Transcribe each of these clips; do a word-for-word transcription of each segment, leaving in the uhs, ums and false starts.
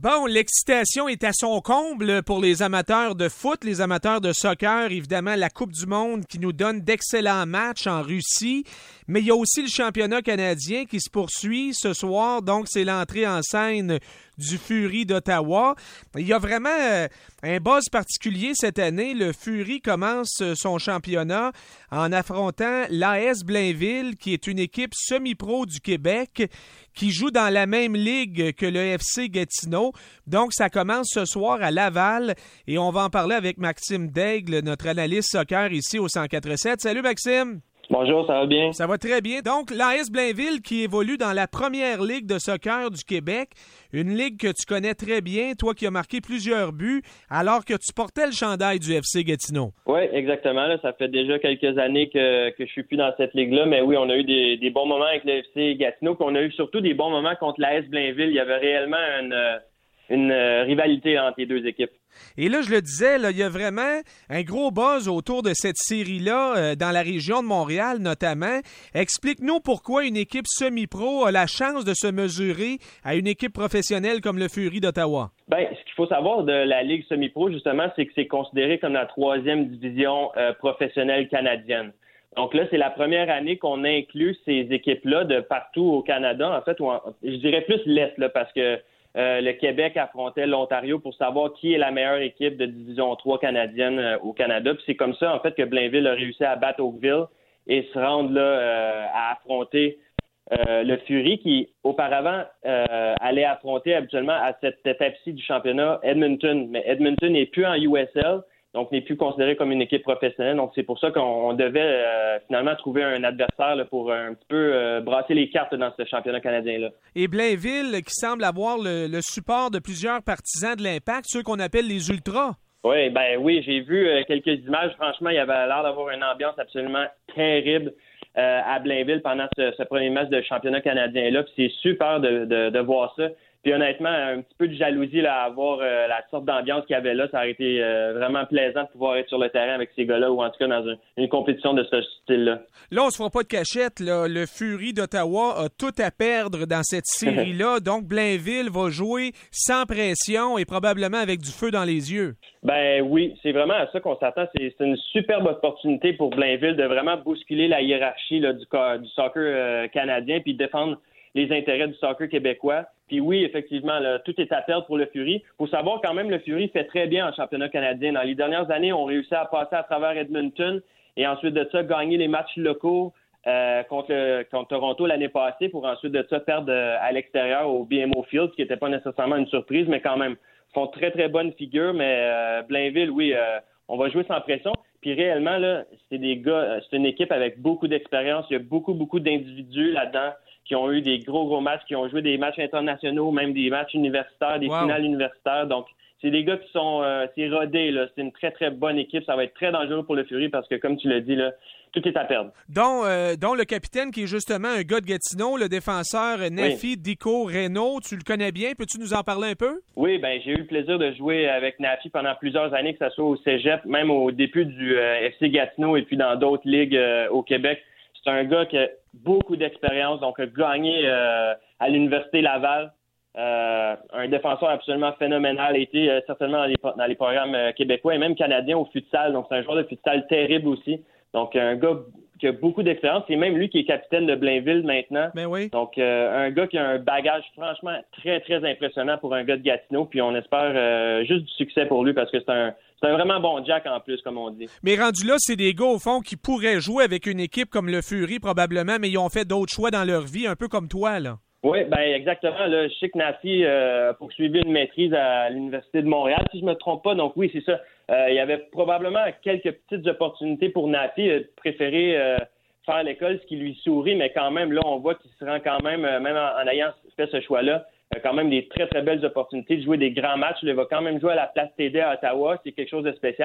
Bon, l'excitation est à son comble pour les amateurs de foot, les amateurs de soccer. Évidemment, la Coupe du monde qui nous donne d'excellents matchs en Russie. Mais il y a aussi le championnat canadien qui se poursuit ce soir. Donc, c'est l'entrée en scène du Fury d'Ottawa. Il y a vraiment euh, un buzz particulier cette année. Le Fury commence son championnat en affrontant l'A S Blainville, qui est une équipe semi-pro du Québec, qui joue dans la même ligue que le F C Gatineau. Donc, ça commence ce soir à Laval et on va en parler avec Maxime Daigle, notre analyste soccer ici au cent quatre sept. Salut Maxime! Bonjour, ça va bien? Ça va très bien. Donc, l'A S Blainville qui évolue dans la première ligue de soccer du Québec, une ligue que tu connais très bien, toi qui as marqué plusieurs buts, alors que tu portais le chandail du F C Gatineau. Oui, exactement. Là, ça fait déjà quelques années que, que je suis plus dans cette ligue-là, mais oui, on a eu des, des bons moments avec le F C Gatineau, puis on a eu surtout des bons moments contre l'A S Blainville. Il y avait réellement une, une rivalité entre les deux équipes. Et là, je le disais, là, il y a vraiment un gros buzz autour de cette série-là, euh, dans la région de Montréal notamment. Explique-nous pourquoi une équipe semi-pro a la chance de se mesurer à une équipe professionnelle comme le Fury d'Ottawa. Bien, ce qu'il faut savoir de la Ligue semi-pro, justement, c'est que c'est considéré comme la troisième division euh, professionnelle canadienne. Donc là, c'est la première année qu'on inclut ces équipes-là de partout au Canada, en fait, ou en, je dirais plus l'Est, là, parce que Euh, le Québec affrontait l'Ontario pour savoir qui est la meilleure équipe de Division trois canadienne euh, au Canada. Puis c'est comme ça, en fait, que Blainville a réussi à battre Oakville et se rendre là euh, à affronter euh, le Fury qui, auparavant, euh, allait affronter habituellement à cette étape-ci du championnat Edmonton. Mais Edmonton n'est plus en U S L, donc n'est plus considéré comme une équipe professionnelle. Donc c'est pour ça qu'on devait euh, finalement trouver un adversaire là, pour un petit peu euh, brasser les cartes dans ce championnat canadien-là. Et Blainville qui semble avoir le, le support de plusieurs partisans de l'Impact, ceux qu'on appelle les Ultras. Oui, ben oui, j'ai vu euh, quelques images. Franchement, il y avait l'air d'avoir une ambiance absolument terrible euh, à Blainville pendant ce, ce premier match de championnat canadien-là. Puis c'est super de, de, de voir ça. Puis honnêtement, un petit peu de jalousie là, à voir euh, la sorte d'ambiance qu'il y avait là. Ça aurait été euh, vraiment plaisant de pouvoir être sur le terrain avec ces gars-là ou en tout cas dans une, une compétition de ce style-là. Là, on se fera pas de cachette. Là. Le Fury d'Ottawa a tout à perdre dans cette série-là. Donc, Blainville va jouer sans pression et probablement avec du feu dans les yeux. Ben oui, c'est vraiment à ça qu'on s'attend. C'est, c'est une superbe opportunité pour Blainville de vraiment bousculer la hiérarchie là, du, du soccer euh, canadien puis de défendre les intérêts du soccer québécois. Puis oui, effectivement, là, tout est à perdre pour le Fury. Il faut savoir quand même, le Fury fait très bien en championnat canadien. Dans les dernières années, on réussit à passer à travers Edmonton et ensuite de ça, gagner les matchs locaux euh, contre, le, contre Toronto l'année passée pour ensuite de ça perdre euh, à l'extérieur au B M O Field, ce qui n'était pas nécessairement une surprise, mais quand même, font très, très bonne figure. Mais euh, Blainville, oui, euh, on va jouer sans pression. Puis réellement, là, c'est des gars, c'est une équipe avec beaucoup d'expérience. Il y a beaucoup, beaucoup d'individus là-dedans qui ont eu des gros, gros matchs, qui ont joué des matchs internationaux, même des matchs universitaires, des wow. finales universitaires. Donc, c'est des gars qui sont euh, c'est rodés, là. C'est une très, très bonne équipe. Ça va être très dangereux pour le Fury parce que, comme tu l'as dit, là, tout est à perdre. Dont, euh, dont le capitaine qui est justement un gars de Gatineau, le défenseur Nafi oui. Dico Reno. Tu le connais bien. Peux-tu nous en parler un peu? Oui, ben j'ai eu le plaisir de jouer avec Nafi pendant plusieurs années, que ce soit au Cégep, même au début du euh, F C Gatineau et puis dans d'autres ligues euh, au Québec. C'est un gars qui a beaucoup d'expérience, donc a gagné euh, à l'Université Laval. Euh, un défenseur absolument phénoménal, a été euh, certainement dans les, dans les programmes euh, québécois et même canadiens au futsal. Donc, c'est un joueur de futsal terrible aussi. Donc, un gars qui a beaucoup d'expérience. C'est même lui qui est capitaine de Blainville maintenant. Ben oui. Donc, euh, un gars qui a un bagage franchement très, très impressionnant pour un gars de Gatineau. Puis, on espère euh, juste du succès pour lui parce que c'est un... C'est un vraiment bon Jack en plus, comme on dit. Mais rendu là, c'est des gars, au fond, qui pourraient jouer avec une équipe comme le Fury, probablement, mais ils ont fait d'autres choix dans leur vie, un peu comme toi, là. Oui, ben exactement. Là, je sais que Nafi euh, a poursuivi une maîtrise à l'Université de Montréal, si je me trompe pas. Donc oui, c'est ça. Euh, il y avait probablement quelques petites opportunités pour Nafi de préférer euh, faire l'école, ce qui lui sourit, mais quand même, là, on voit qu'il se rend quand même, euh, même en, en ayant fait ce choix-là, quand même des très, très belles opportunités de jouer des grands matchs. Il va quand même jouer à la Place T D à Ottawa. C'est quelque chose de spécial. Puis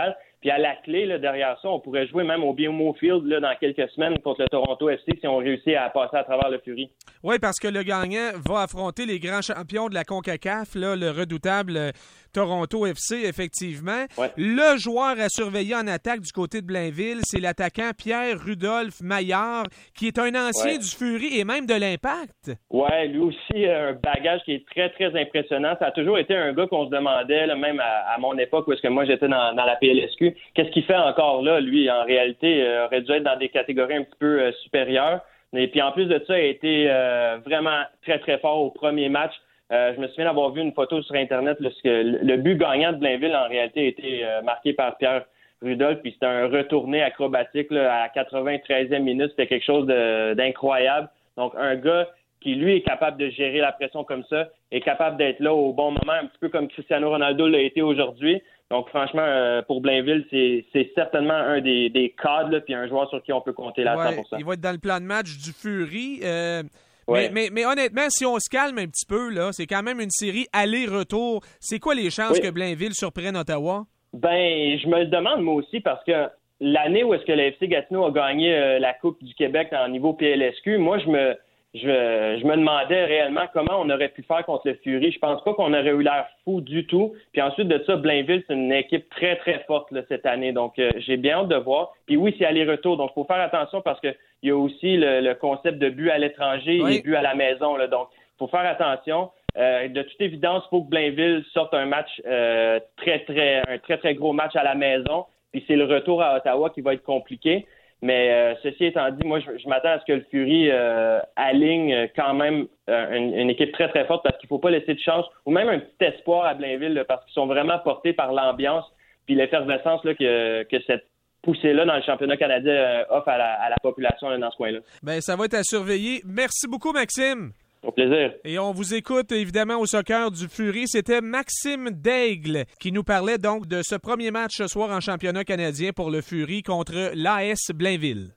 Puis à la clé, là, derrière ça, on pourrait jouer même au B M O Field là, dans quelques semaines contre le Toronto F C si on réussit à passer à travers le Fury. Oui, parce que le gagnant va affronter les grands champions de la CONCACAF, là, le redoutable euh, Toronto F C, effectivement. Ouais. Le joueur à surveiller en attaque du côté de Blainville, c'est l'attaquant Pierre-Rudolph Maillard, qui est un ancien ouais. du Fury et même de l'Impact. Oui, lui aussi, un bagage qui est très, très impressionnant. Ça a toujours été un gars qu'on se demandait, là, même à, à mon époque, où est-ce que moi j'étais dans, dans la P L S Q, qu'est-ce qu'il fait encore là, lui, en réalité, euh, aurait dû être dans des catégories un petit peu euh, supérieures. Et puis en plus de ça, il a été euh, vraiment très, très fort au premier match. Euh, je me souviens d'avoir vu une photo sur Internet, là, que le but gagnant de Blainville, en réalité, a été euh, marqué par Pierre Rudolph, puis c'était un retourné acrobatique là, à quatre-vingt-treizième minute. C'était quelque chose de, d'incroyable. Donc, un gars qui, lui, est capable de gérer la pression comme ça, est capable d'être là au bon moment, un petit peu comme Cristiano Ronaldo l'a été aujourd'hui. Donc, franchement, euh, pour Blainville, c'est, c'est certainement un des, des cadres, là, puis un joueur sur qui on peut compter là à ouais, cent pour cent. Il va être dans le plan de match du Fury. Euh, ouais. mais, mais, mais honnêtement, si on se calme un petit peu, là, c'est quand même une série aller-retour. C'est quoi les chances oui. que Blainville surprenne Ottawa? Ben, je me le demande moi aussi parce que l'année où est-ce que le F C Gatineau a gagné euh, la Coupe du Québec en niveau P L S Q, moi, je me... Je, je me demandais réellement comment on aurait pu faire contre le Fury. Je pense pas qu'on aurait eu l'air fou du tout. Puis ensuite de ça, Blainville, c'est une équipe très, très forte là, cette année. Donc, euh, j'ai bien hâte de voir. Puis oui, c'est aller-retour. Donc, il faut faire attention parce qu'il y a aussi le, le concept de but à l'étranger oui. et but à la maison. Là. Donc, il faut faire attention. Euh, de toute évidence, il faut que Blainville sorte un match euh, très, très, un très, très gros match à la maison. Puis c'est le retour à Ottawa qui va être compliqué. Mais euh, ceci étant dit, moi, je, je m'attends à ce que le Fury euh, aligne quand même euh, une, une équipe très, très forte parce qu'il ne faut pas laisser de chance ou même un petit espoir à Blainville là, parce qu'ils sont vraiment portés par l'ambiance puis l'effervescence là, que, que cette poussée-là dans le championnat canadien euh, offre à la, à la population là, dans ce coin-là. Bien, ça va être à surveiller. Merci beaucoup, Maxime. Au plaisir. Et on vous écoute évidemment au soccer du Fury. C'était Maxime Daigle qui nous parlait donc de ce premier match ce soir en championnat canadien pour le Fury contre l'A S Blainville.